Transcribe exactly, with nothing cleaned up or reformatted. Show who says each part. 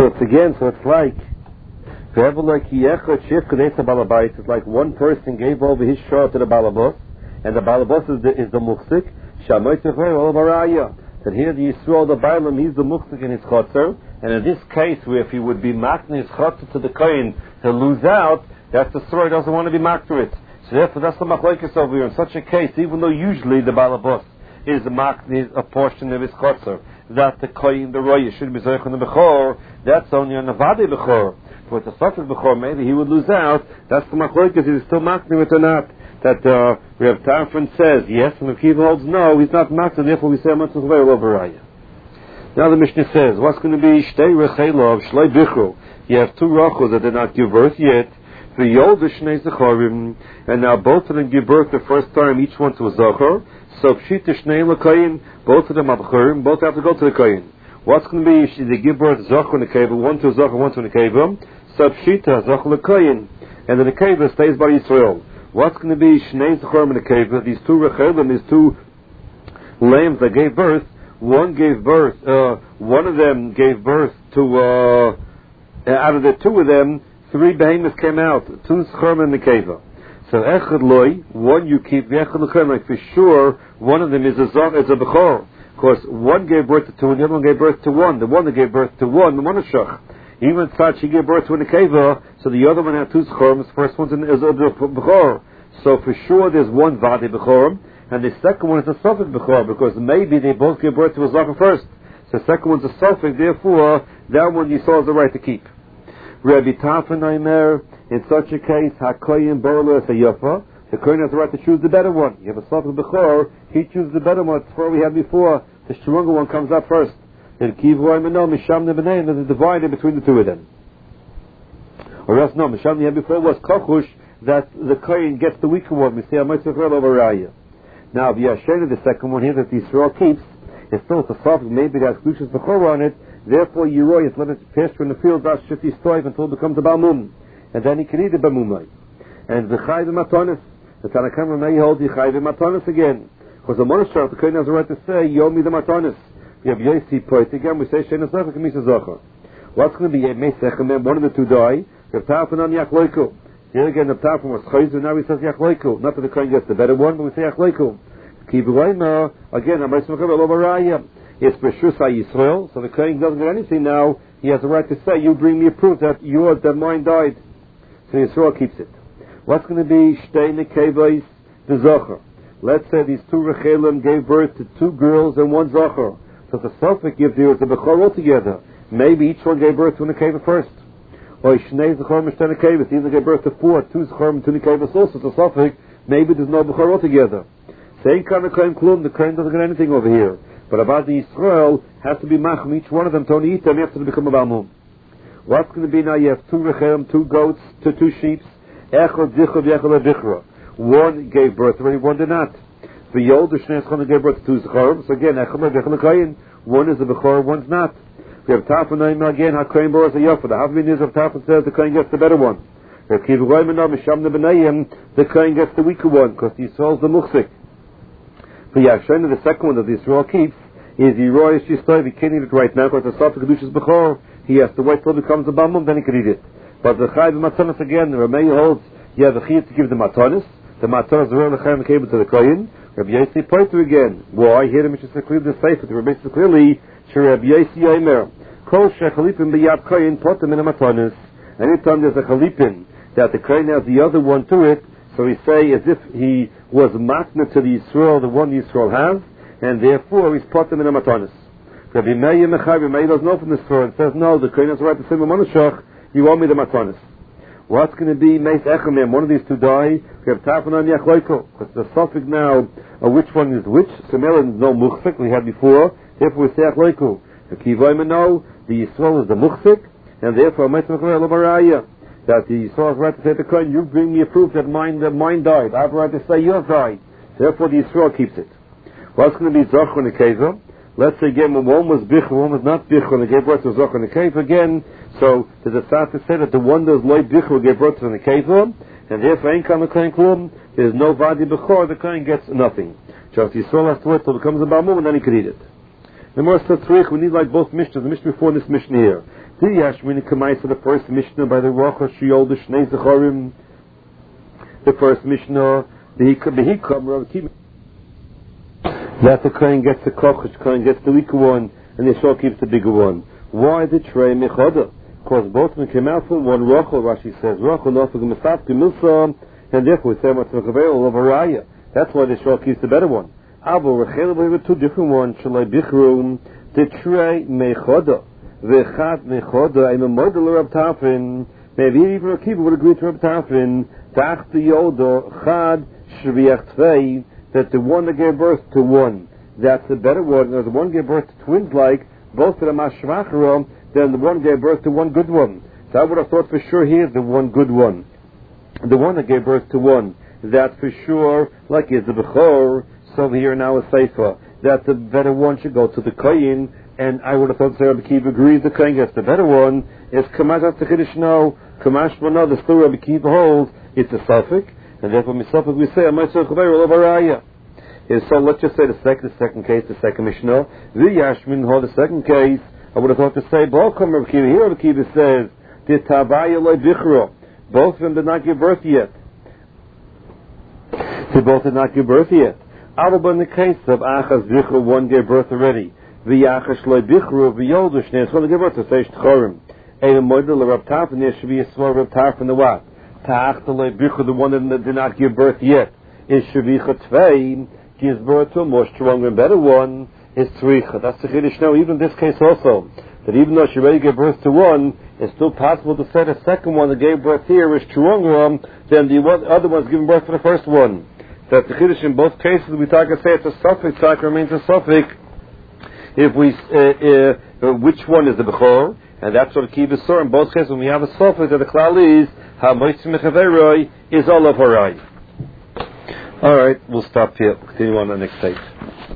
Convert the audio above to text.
Speaker 1: So it's again, so it's like, it's like one person gave over his shor to the balabos, and the balabos is the, is the muksik. That here the Yisrael, the Bailam, he's the muksik in his chotzer, and in this case, where if he would be makna his chotzer to the kohen, he'll lose out. That's the story. He doesn't want to be makna it. So therefore, that's the machlokes over here. In such a case, even though usually the balabos is the makna a portion of his chotzer, that the kohen, the roya, should be zoich on the bechor, that's only on the vadi bechor. With the suffix bechor, maybe he would lose out. That's the machlokes. Is he still makna it or not? That uh, we have Tarfon says yes, and the Kiva holds no, he's not makna. Therefore, we say much over overaya. Now the Mishnah says, what's going to be shtei rechelov shlei bichru? You have two rachos that did not give birth yet. The yod shnei zecharim, and now both of them give birth the first time, each one to a zachor. So pshita shnei lekayin, both of them are b'churim, both have to go to the kayin. What's going to be? They give birth zachor and nekeva, one to a zachor, one to a nekeva. So pshita zachor lekayin, and the nekeva stays by Yisrael. What's going to be shnei zecharim and nekeva? These two rechelim, these two lambs that gave birth. One gave birth. Uh, one of them gave birth to. Uh, out of the two of them, three behemoths came out. Two zecharim and nekeva. So echad loy, one you keep. Echad lekayin, like for sure, one of them is a zach, is a bechor. Of course, one gave birth to two, and the other one gave birth to one. The one that gave birth to one, the one is shach. Even such, he gave birth to a nekeva, so the other one had two zecharim. The first one is a bechor. So for sure, there's one vadi bechor, and the second one is a suffix bechor, because maybe they both gave birth to a zachor first. So the second one's a suffix, therefore, that one you saw has the right to keep. Rabbi Tarfon Aimer, in such a case, hakoyim borlo es a yafa, the kohen has the right to choose the better one. You have a suffix bechor, he chooses the better one. That's what we had before. The stronger one comes up first. Then kivu aimeno misham nebenei, there's a divider between the two of them. Or else no, misham we had before was kochush, that the kohen gets the weaker one. We say a mitzvah over raya. Now, the Yashena, the second one here that the Yisrael keeps, is still a suffix, maybe it has Glushas Bechor on it, therefore Yeroi is let it pass in the field, that's Shifty Stoiv until it becomes a Balmum. And then he can eat the Balmumai. And the Chayv Matonis, the Tanakam may hold the Chayv Matonis again. Because the Monashar, the Kohen has the right to say, Yomi the Matonis. We have Yosi Poit again, we say Shena Zachar, Kamisa Zachar. What's going to be a Mesech, and then one of the two die, the Tarfon on Yachloiku. Here again, the Tarfon was Chayzu, now he says Yachloiku. Not that the Kohen gets the better one, but we say Yachloiku. Kibuayma, again, it's Beshus Yisrael, so the Kohen doesn't get anything now. He has the right to say, you bring me a proof that yours, that mine died. So Yisrael keeps it. What's going to be Shtei Nekevais the Zocher? Let's say these two Rechelim gave birth to two girls and one Zocher. So the Sophic gives you the Bechor altogether. Maybe each one gave birth to a Nekeva first. Or Shnei Zechor Mishtei Nekevas, either gave birth to four, two Zechor and two Nekevas also. So Sophic, maybe there's no Bechor altogether. Saying kind of claim klum, the Kohen doesn't get anything over here. But about the Yisrael, has to be machm, each one of them, to only eat them, you have to become a balmum. What's going to be now? You have two rechem, two goats, two, two sheep. Echad zichra v'echad adichra. One gave birth already, one did not. The Yod, the Shnei Zechor gave birth to two Zechorim. So again, echad v'echad l'kayin. One is a Bechor, one's not. We have Tarfon Naim again, HaKohen Boros Yafa. The Havmin is of Tarfon says the Kohen gets the better one. The Kohen gets the weaker one, because the Yisrael is the muksik. The Yashena, the second one that the Yisrael keeps, is Yeroi Shistoi, he can't eat it right now, because the Sophic Kedushas Bechor, he has to wait till it becomes a Balmum, then he can eat it. But the Chayv Matanis again, the Ramey holds, you have the Chiyah to give the Matanis, the Matanis, the Ram Chayv came to the Kohen, Rabbi Yossi pointed again. Why? Here the Mishnah clearly the Sefer, the Rabbi Yossi clearly, Rabbi Yossi Yomer, Kol Shechalipin B'yad Kohen, Potem in a Matanis. Anytime there's a Chalipin, that the Kohen has the other one to it, so we say as if he was matna to the Yisrael, the one the Yisrael has, and therefore he's put them in a matanis. Rabbi Meir Mechai, Rabbi Meir doesn't know from this story, and says, no, the Kohen has the right to say, Mamonashach, you owe me the matanis. What's going to be Meis Echamim? One of these two die, we have Tarfon on Yachloiko, because the suffix now, of which one is which, so there is no muchsik, we had before, therefore we say Yachloiko. The Kivoyma no, the Yisrael is the muchsik, and therefore Meis Mechai Lobaraya. That the Yisrael has right to say to Kohen, you bring me a proof that mine, that mine died. I have a right to say yours died. Therefore the Yisrael keeps it. What's going to be Zocher and Nekeva? Let's say again, when one was Bichur, one was not Bichur, and they gave birth to Zocher and Nekeva again. So there's a start to say that the one that was Loi Bichur gave birth to Nekeva, and therefore ain't come a Kohen Klum, there's no Vadi Bechor, the Kohen gets nothing. Just Yisrael has to wait till it becomes a Balmum, and then he can eat it. The more Satzrich, we need like both Mishnahs, the Mishnah before and this Mishnah here. The Yashmini Kamai, so the first Mishnah by the Rocha Shiol the Shnei Zechorim, the first Mishnah, the Hikam Rav Kiva, that the Kohen gets the Koch, the Kohen gets the weaker one, and the Yeshua keeps the bigger one. Why the Trey Mechoda? Because both of them came out from one Rocha, Rashi says, Rocha Nofag Mesafti Milsa, and therefore we say what's the Chavel of Araya. That's why the Yeshua keeps the better one. Abo Rechel, we have two different ones, Shalai Bichrum, the Trey Mechoda. V'chad mechoda, I'm a model of Reb Tarfon. Maybe even Reb Kiva would agree to Reb Tarfon. Tach the yodo, chad shviach tvei, that the one that gave birth to one, that's the better one. Or the one gave birth to twins, like both of them are shvachara, then the one gave birth to one good one. So I would have thought for sure here the one good one, the one that gave birth to one, that's for sure. Like is the bechor. So here now is seifa, that the better one should go to the koyin. And I would have thought Rabbi Kiva agrees the Kohen gets the better one. Is Kamash at the Chiddush no, Kamash Mano, the still Rabbi Kiva holds, it's a suffix, and therefore Misafik we say, Amaisur Chaveru Lavaraya. Is so let's just say the second, the second case, the second Mishnah. The Yashmin hold the second case, I would have thought to say, Balkom Rabbi Kiva, here Rabbi Kiva says, the Tavaya Loi Bichro, both of them did not give birth yet. They both did not give birth yet. But in the case of Achaz Bichro, one gave birth already. V'yachash loy bichru v'yoldu shnei. It's going to give birth to seish tchorim. Ein model of Reb Tarfon. There should be a small Reb Tarfon the what? Ta'ach the loy bichru, the one that did not give birth yet. Is shavicha tvei, gives birth to a more stronger and better one. Is tzricha. That's the chiddush now. Even in this case also, that even though she already gave birth to one, it's still possible to say the second one that gave birth here is stronger than the other one's giving birth to the first one. That's the chiddush in both cases. We talk and say it's a suffix. Talk remains a suffix. If we, uh, uh, which one is the Bechor? And that's what Kiva saw in both cases. When we have a suffix, that the klal is Hamoitzim Mechaveroi is all of Harai. All right, we'll stop here. Continue on the next page.